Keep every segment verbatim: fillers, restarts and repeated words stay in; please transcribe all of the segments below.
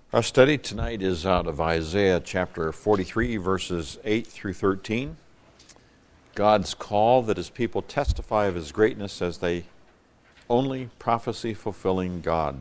Our study tonight is out of Isaiah chapter forty-three, verses eight through thirteen. God's call that his people testify of his greatness as the only prophecy-fulfilling God.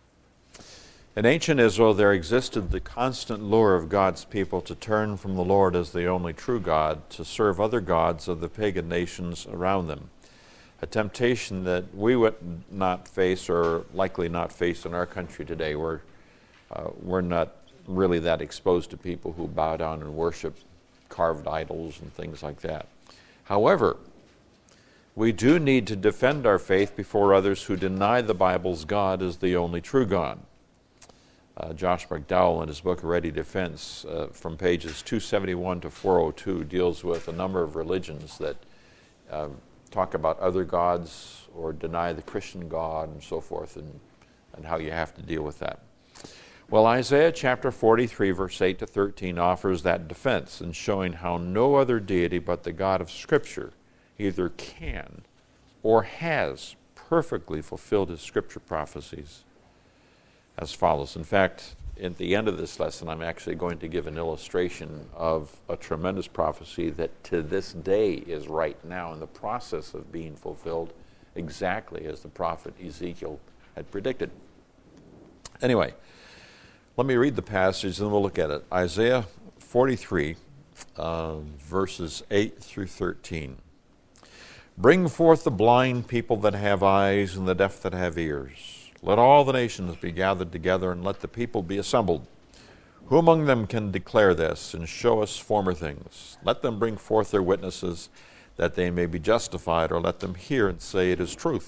In ancient Israel, there existed the constant lure of God's people to turn from the Lord as the only true God, to serve other gods of the pagan nations around them. A temptation that we would not face, or likely not face in our country today. We're Uh, we're not really that exposed to people who bow down and worship carved idols and things like that. However, we do need to defend our faith before others who deny the Bible's God as the only true God. Uh, Josh McDowell, in his book Ready Defense, uh, from pages two seventy-one to four oh two, deals with a number of religions that uh, talk about other gods or deny the Christian God and so forth, and, and how you have to deal with that. Well, Isaiah chapter forty-three, verse eight to thirteen offers that defense in showing how no other deity but the God of Scripture either can or has perfectly fulfilled his Scripture prophecies as follows. In fact, at the end of this lesson, I'm actually going to give an illustration of a tremendous prophecy that to this day is right now in the process of being fulfilled exactly as the prophet Ezekiel had predicted. Anyway, let me read the passage and we'll look at it. Isaiah forty-three, uh, verses eight through thirteen. Bring forth the blind people that have eyes and the deaf that have ears. Let all the nations be gathered together and let the people be assembled. Who among them can declare this and show us former things? Let them bring forth their witnesses that they may be justified, or let them hear and say it is truth.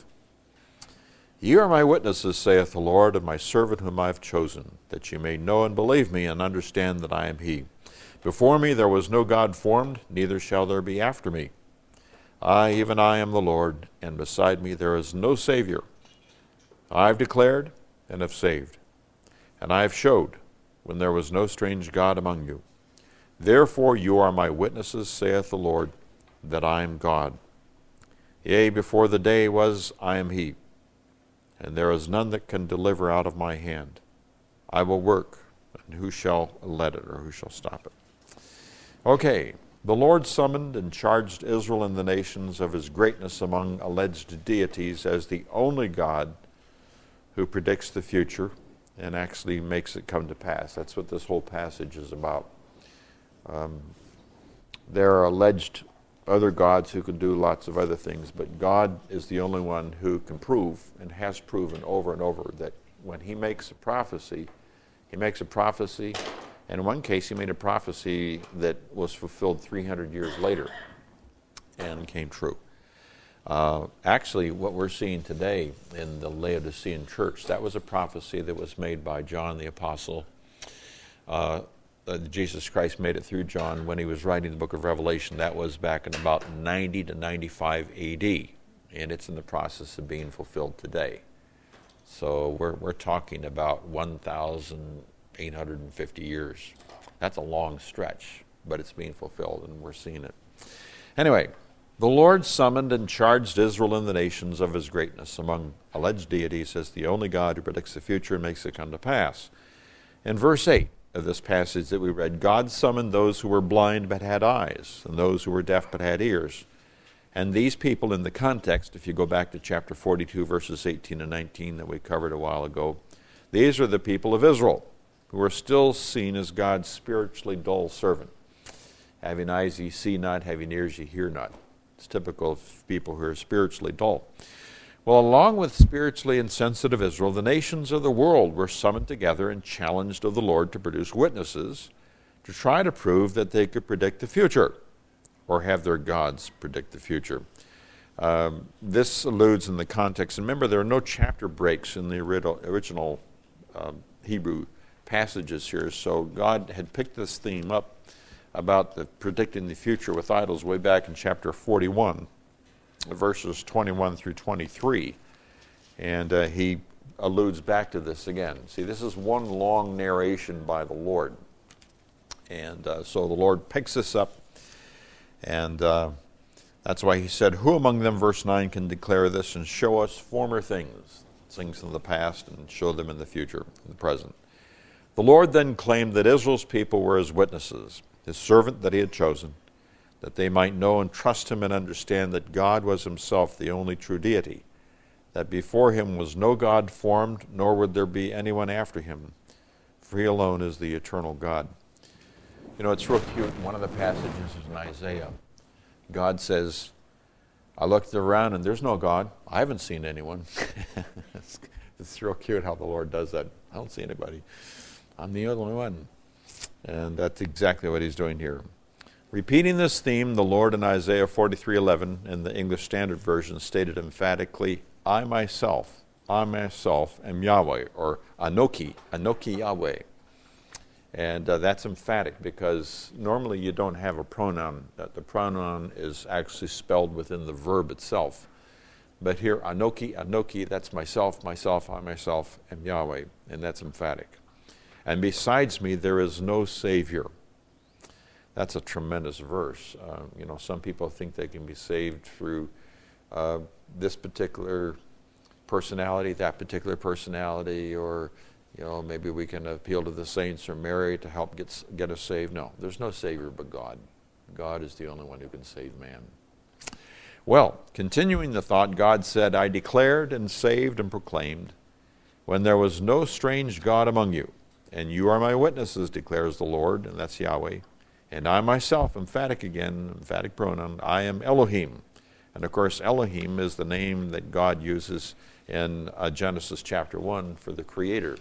Ye are my witnesses, saith the Lord, and my servant whom I have chosen, that ye may know and believe me, and understand that I am he. Before me there was no God formed, neither shall there be after me. I, even I, am the Lord, and beside me there is no Savior. I have declared and have saved, and I have showed when there was no strange God among you. Therefore you are my witnesses, saith the Lord, that I am God. Yea, before the day was, I am he. And there is none that can deliver out of my hand. I will work, and who shall let it, or who shall stop it? Okay, the Lord summoned and charged Israel and the nations of his greatness among alleged deities as the only God who predicts the future and actually makes it come to pass. That's what this whole passage is about. Um, there are alleged other gods who can do lots of other things, but God is the only one who can prove and has proven over and over that when he makes a prophecy, he makes a prophecy, and in one case he made a prophecy that was fulfilled three hundred years later and came true. Uh, actually, what we're seeing today in the Laodicean church, that was a prophecy that was made by John the Apostle. Uh, Uh, Jesus Christ made it through John when he was writing the book of Revelation. That was back in about ninety to ninety-five A D, and it's in the process of being fulfilled today. So we're we're talking about one thousand eight hundred fifty years. That's a long stretch, but it's being fulfilled, and we're seeing it. Anyway, the Lord summoned and charged Israel and the nations of his greatness among alleged deities as the only God who predicts the future and makes it come to pass. In verse eight, of this passage that we read, God summoned those who were blind but had eyes, and those who were deaf but had ears. And these people in the context, if you go back to chapter forty-two, verses eighteen and nineteen that we covered a while ago, these are the people of Israel, who are still seen as God's spiritually dull servant. Having eyes ye see not, having ears ye hear not. It's typical of people who are spiritually dull. Well, along with spiritually insensitive Israel, the nations of the world were summoned together and challenged of the Lord to produce witnesses to try to prove that they could predict the future, or have their gods predict the future. Um, this alludes in the context, and remember there are no chapter breaks in the original um, Hebrew passages here, so God had picked this theme up about the predicting the future with idols way back in chapter forty-one. Verses twenty-one through twenty-three, and uh, he alludes back to this again. See, this is one long narration by the Lord, and uh, so the Lord picks this up, and uh, that's why he said, who among them, verse nine, can declare this and show us former things, things in the past, and show them in the future, in the present? The Lord then claimed that Israel's people were his witnesses, his servant that he had chosen, that they might know and trust him and understand that God was himself the only true deity, that before him was no God formed, nor would there be anyone after him, for he alone is the eternal God. You know, it's real cute. One of the passages is in Isaiah. God says, I looked around and there's no God. I haven't seen anyone. it's, it's real cute how the Lord does that. I don't see anybody. I'm the only one. And that's exactly what he's doing here. Repeating this theme, the Lord in Isaiah forty-three eleven in the English Standard Version stated emphatically, I myself, I myself am Yahweh, or Anoki, Anoki Yahweh. And uh, that's emphatic because normally you don't have a pronoun. The pronoun is actually spelled within the verb itself. But here, Anoki, Anoki, that's myself, myself, I myself am Yahweh, and that's emphatic. And besides me, there is no Savior. That's a tremendous verse. Uh, you know, some people think they can be saved through uh, this particular personality, that particular personality, or, you know, maybe we can appeal to the saints or Mary to help get, get us saved. No, there's no Savior but God. God is the only one who can save man. Well, continuing the thought, God said, I declared and saved and proclaimed when there was no strange God among you. And you are my witnesses, declares the Lord, and that's Yahweh. And I myself, emphatic again, emphatic pronoun, I am Elohim. And of course, Elohim is the name that God uses in uh, Genesis chapter one for the Creator.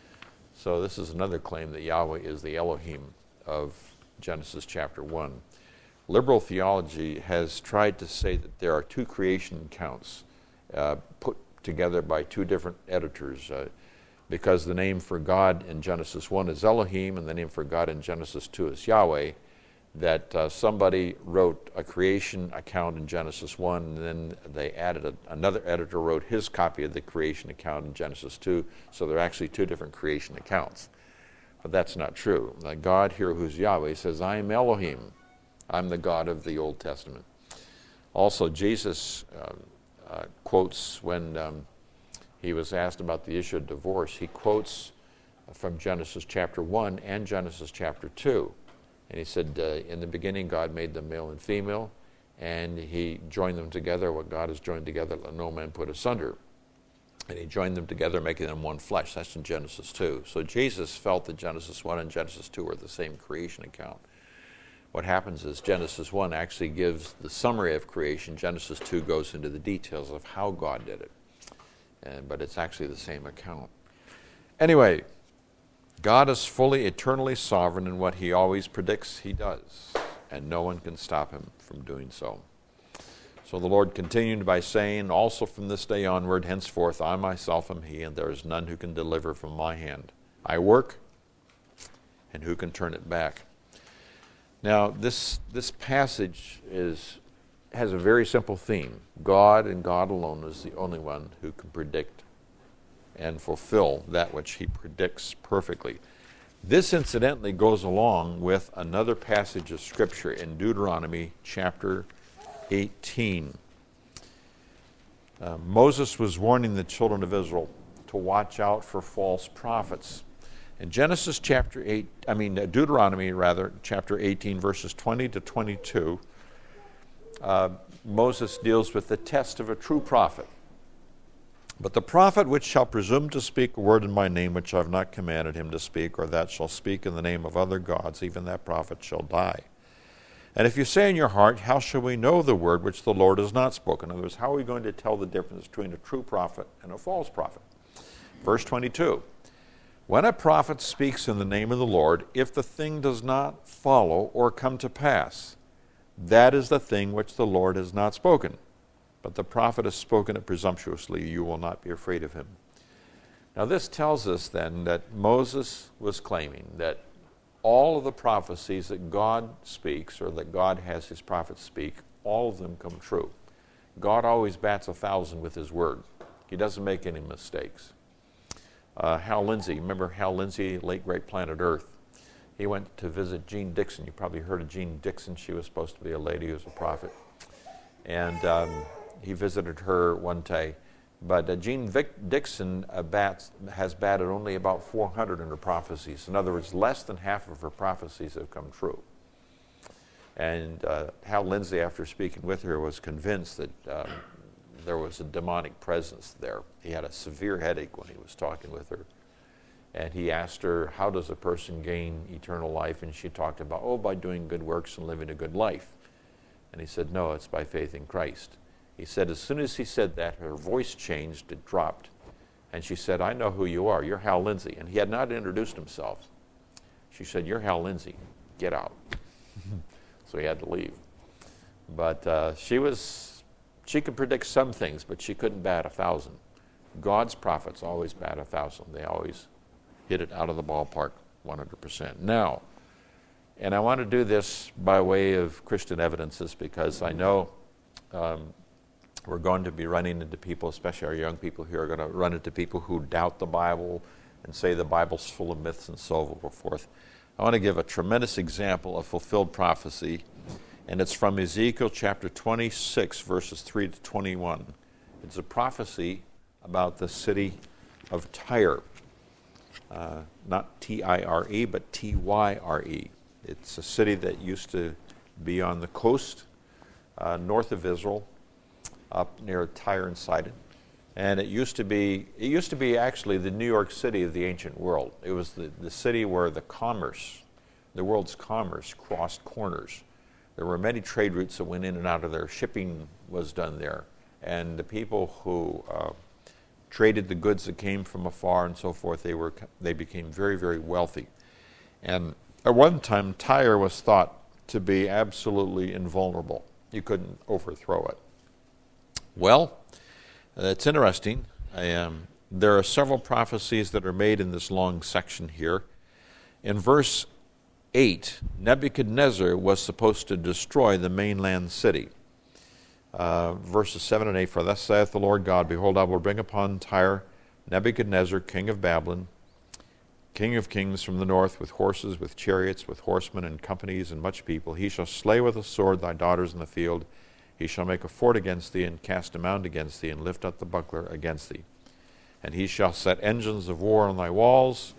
So this is another claim that Yahweh is the Elohim of Genesis chapter one. Liberal theology has tried to say that there are two creation accounts uh, put together by two different editors, uh, because the name for God in Genesis one is Elohim and the name for God in Genesis two is Yahweh, that uh, somebody wrote a creation account in Genesis one, and then they added a, another editor wrote his copy of the creation account in Genesis two, so they're actually two different creation accounts. But that's not true. Uh, God here, who's Yahweh, says, I am Elohim. I'm the God of the Old Testament. Also, Jesus uh, uh, quotes when um, he was asked about the issue of divorce, he quotes from Genesis chapter one and Genesis chapter two. And he said, uh, in the beginning, God made them male and female, and he joined them together. What God has joined together, let no man put asunder. And he joined them together, making them one flesh. That's in Genesis two. So Jesus felt that Genesis one and Genesis two were the same creation account. What happens is Genesis one actually gives the summary of creation. Genesis two goes into the details of how God did it. And, but it's actually the same account. Anyway, God is fully, eternally sovereign in what he always predicts he does, and no one can stop him from doing so. So the Lord continued by saying, also from this day onward, henceforth, I myself am he, and there is none who can deliver from my hand. I work, and who can turn it back? Now, this, this passage is, has a very simple theme. God and God alone is the only one who can predict and fulfill that which he predicts perfectly. This incidentally goes along with another passage of Scripture in Deuteronomy chapter eighteen. Uh, Moses was warning the children of Israel to watch out for false prophets. In Genesis chapter eight, I mean uh, Deuteronomy rather, chapter eighteen, verses twenty to twenty-two, uh, Moses deals with the test of a true prophet. But the prophet which shall presume to speak a word in my name which I have not commanded him to speak, or that shall speak in the name of other gods, even that prophet shall die. And if you say in your heart, how shall we know the word which the Lord has not spoken? In other words, how are we going to tell the difference between a true prophet and a false prophet? Verse twenty-two, when a prophet speaks in the name of the Lord, if the thing does not follow or come to pass, that is the thing which the Lord has not spoken. But the prophet has spoken it presumptuously, you will not be afraid of him. Now this tells us then that Moses was claiming that all of the prophecies that God speaks, or that God has his prophets speak, all of them come true. God always bats a thousand with his word. He doesn't make any mistakes. Uh, Hal Lindsey, remember Hal Lindsey, late great Planet Earth? He went to visit Jean Dixon. You probably heard of Jean Dixon. She was supposed to be a lady who was a prophet. And um, he visited her one day, But uh, Jean Vic Dixon uh, bats, has batted only about four hundred in her prophecies. In other words, less than half of her prophecies have come true. And uh, Hal Lindsey, after speaking with her, was convinced that um, there was a demonic presence there. He had a severe headache when he was talking with her. And he asked her, how does a person gain eternal life? And she talked about, oh, by doing good works and living a good life. And he said, no, it's by faith in Christ. He said, as soon as he said that, her voice changed, it dropped. And she said, I know who you are. You're Hal Lindsey. And he had not introduced himself. She said, you're Hal Lindsey. Get out. So he had to leave. But uh, she was, she could predict some things, but she couldn't bat a thousand. God's prophets always bat a thousand. They always hit it out of the ballpark one hundred percent. Now, and I want to do this by way of Christian evidences because I know um, we're going to be running into people, especially our young people here, are going to run into people who doubt the Bible and say the Bible's full of myths and so forth. I want to give a tremendous example of fulfilled prophecy, and it's from Ezekiel chapter twenty-six, verses three to twenty-one. It's a prophecy about the city of Tyre. Uh, not T I R E, but T Y R E. It's a city that used to be on the coast uh, north of Israel, up near Tyre and Sidon. And it used to be, it used to be actually the New York City of the ancient world. It was the, the city where the commerce, the world's commerce crossed corners. There were many trade routes that went in and out of there. Shipping was done there. And the people who uh, traded the goods that came from afar and so forth, they were they became very, very wealthy. And at one time, Tyre was thought to be absolutely invulnerable. You couldn't overthrow it. Well, uh, it's interesting. I, um, there are several prophecies that are made in this long section here. In verse eight, Nebuchadnezzar was supposed to destroy the mainland city. Uh, verses seven and eight, for thus saith the Lord God, behold, I will bring upon Tyre Nebuchadnezzar, king of Babylon, king of kings from the north, with horses, with chariots, with horsemen, and companies, and much people. He shall slay with a sword thy daughters in the field. He shall make a fort against thee, and cast a mound against thee, and lift up the buckler against thee. And he shall set engines of war on thy walls,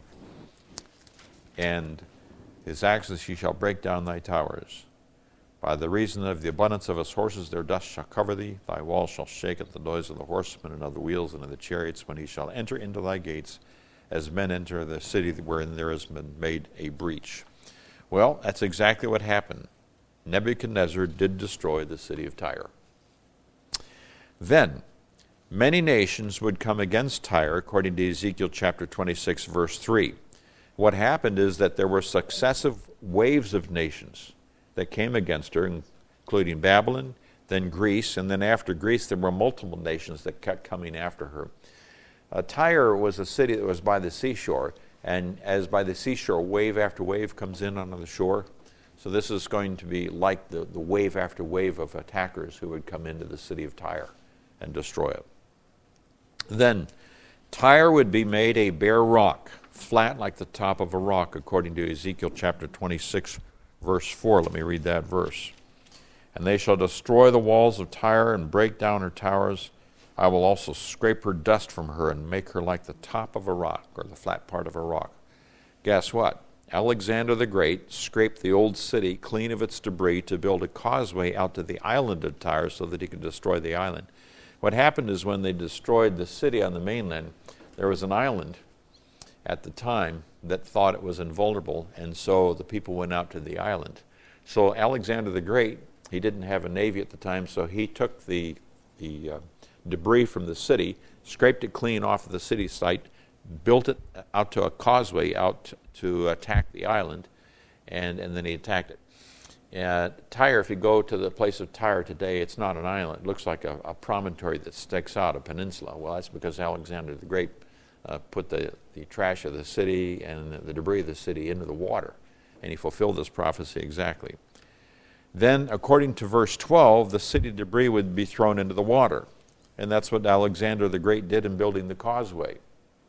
and his axes he shall break down thy towers. By the reason of the abundance of his horses their dust shall cover thee. Thy walls shall shake at the noise of the horsemen and of the wheels and of the chariots, when he shall enter into thy gates, as men enter the city wherein there has been made a breach. Well, that's exactly what happened. Nebuchadnezzar did destroy the city of Tyre. Then, many nations would come against Tyre, according to Ezekiel chapter twenty-six, verse three. What happened is that there were successive waves of nations that came against her, including Babylon, then Greece, and then after Greece there were multiple nations that kept coming after her. Uh, Tyre was a city that was by the seashore, and as by the seashore, wave after wave comes in onto the shore. So this is going to be like the, the wave after wave of attackers who would come into the city of Tyre and destroy it. Then Tyre would be made a bare rock, flat like the top of a rock, according to Ezekiel chapter twenty-six, verse four. Let me read that verse. And they shall destroy the walls of Tyre and break down her towers. I will also scrape her dust from her and make her like the top of a rock, or the flat part of a rock. Guess what? Alexander the Great scraped the old city clean of its debris to build a causeway out to the island of Tyre so that he could destroy the island. What happened is when they destroyed the city on the mainland, there was an island at the time that thought it was invulnerable, and so the people went out to the island. So Alexander the Great, he didn't have a navy at the time, so he took the, the uh, debris from the city, scraped it clean off of the city site, built it out to a causeway out to attack the island, and, and then he attacked it. Uh, Tyre, if you go to the place of Tyre today, it's not an island. It looks like a, a promontory that sticks out, a peninsula. Well, that's because Alexander the Great uh, put the, the trash of the city and the debris of the city into the water, and he fulfilled this prophecy exactly. Then, according to verse twelve, the city debris would be thrown into the water, and that's what Alexander the Great did in building the causeway.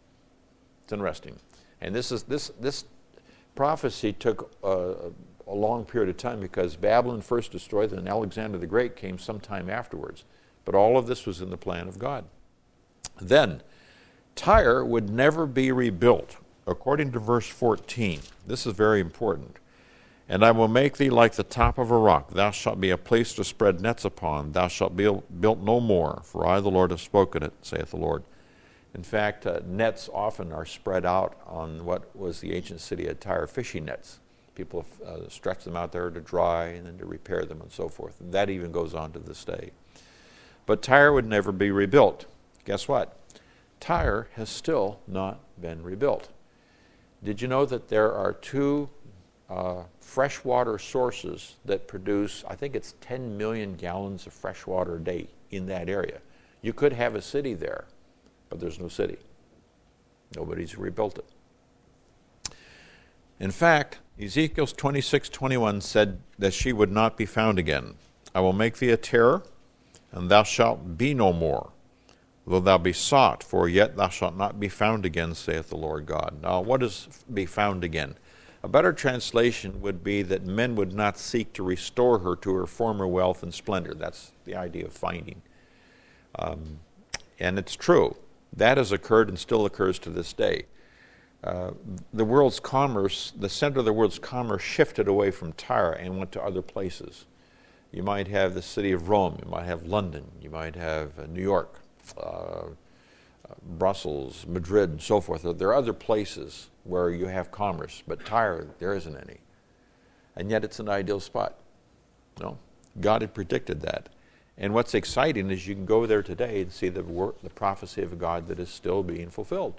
It's interesting. And this is this this prophecy took uh, a long period of time because Babylon first destroyed, and Alexander the Great came sometime afterwards. But all of this was in the plan of God. Then, Tyre would never be rebuilt, according to verse fourteen. This is very important. And I will make thee like the top of a rock. Thou shalt be a place to spread nets upon. Thou shalt be built no more, for I, the Lord, have spoken it, saith the Lord. In fact, uh, nets often are spread out on what was the ancient city of Tyre, fishing nets. People uh, stretch them out there to dry and then to repair them and so forth. And that even goes on to this day. But Tyre would never be rebuilt. Guess what? Tyre has still not been rebuilt. Did you know that there are two uh, freshwater sources that produce, I think it's ten million gallons of fresh water a day in that area? You could have a city there, but there's no city. Nobody's rebuilt it. In fact, Ezekiel twenty-six twenty-one said that she would not be found again. I will make thee a terror, and thou shalt be no more. Though thou be sought, for yet thou shalt not be found again, saith the Lord God. Now, what is be found again? A better translation would be that men would not seek to restore her to her former wealth and splendor. That's the idea of finding. Um, and it's true. That has occurred and still occurs to this day. Uh, the world's commerce, the center of the world's commerce shifted away from Tyre and went to other places. You might have the city of Rome, you might have London, you might have uh, New York, uh, uh, Brussels, Madrid, and so forth. There are other places where you have commerce, but Tyre, there isn't any. And yet it's an ideal spot. No, God had predicted that. And what's exciting is you can go there today and see the, work, the prophecy of God that is still being fulfilled.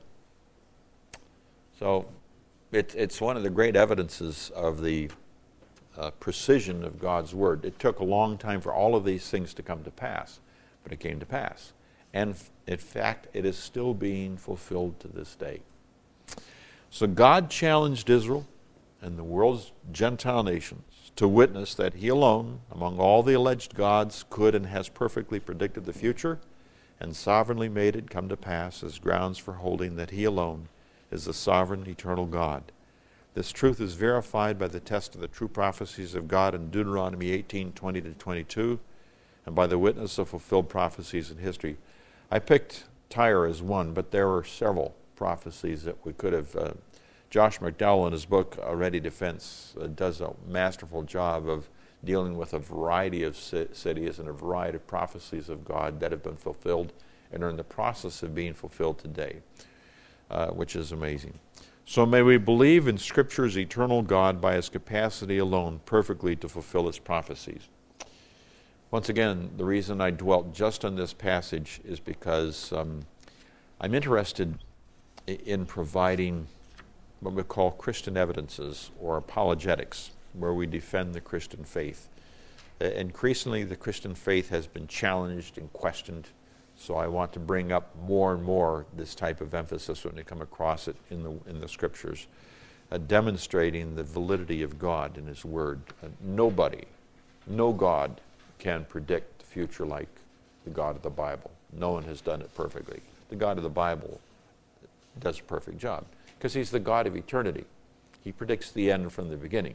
So it, it's one of the great evidences of the uh, precision of God's word. It took a long time for all of these things to come to pass, but it came to pass. And in fact, it is still being fulfilled to this day. So God challenged Israel and the world's Gentile nations to witness that he alone, among all the alleged gods, could and has perfectly predicted the future and sovereignly made it come to pass as grounds for holding that he alone is the sovereign, eternal God. This truth is verified by the test of the true prophecies of God in Deuteronomy eighteen, twenty to twenty-two, and by the witness of fulfilled prophecies in history. I picked Tyre as one, but there were several prophecies that we could have. Uh, Josh McDowell, in his book, A Ready Defense, uh, does a masterful job of dealing with a variety of cities and a variety of prophecies of God that have been fulfilled and are in the process of being fulfilled today. Uh, which is amazing. So may we believe in Scripture's eternal God by his capacity alone perfectly to fulfill its prophecies. Once again, the reason I dwelt just on this passage is because um, I'm interested in providing what we call Christian evidences or apologetics, where we defend the Christian faith. Uh, increasingly, the Christian faith has been challenged and questioned. So I want to bring up more and more this type of emphasis when we come across it in the in the Scriptures, uh, demonstrating the validity of God and his word. Uh, nobody, no God can predict the future like the God of the Bible. No one has done it perfectly. The God of the Bible does a perfect job because he's the God of eternity. He predicts the end from the beginning,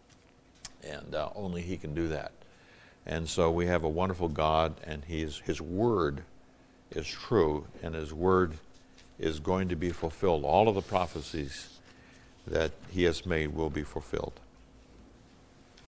and uh, only he can do that. And so we have a wonderful God, and he's, his word is true, and his word is going to be fulfilled. All of the prophecies that he has made will be fulfilled.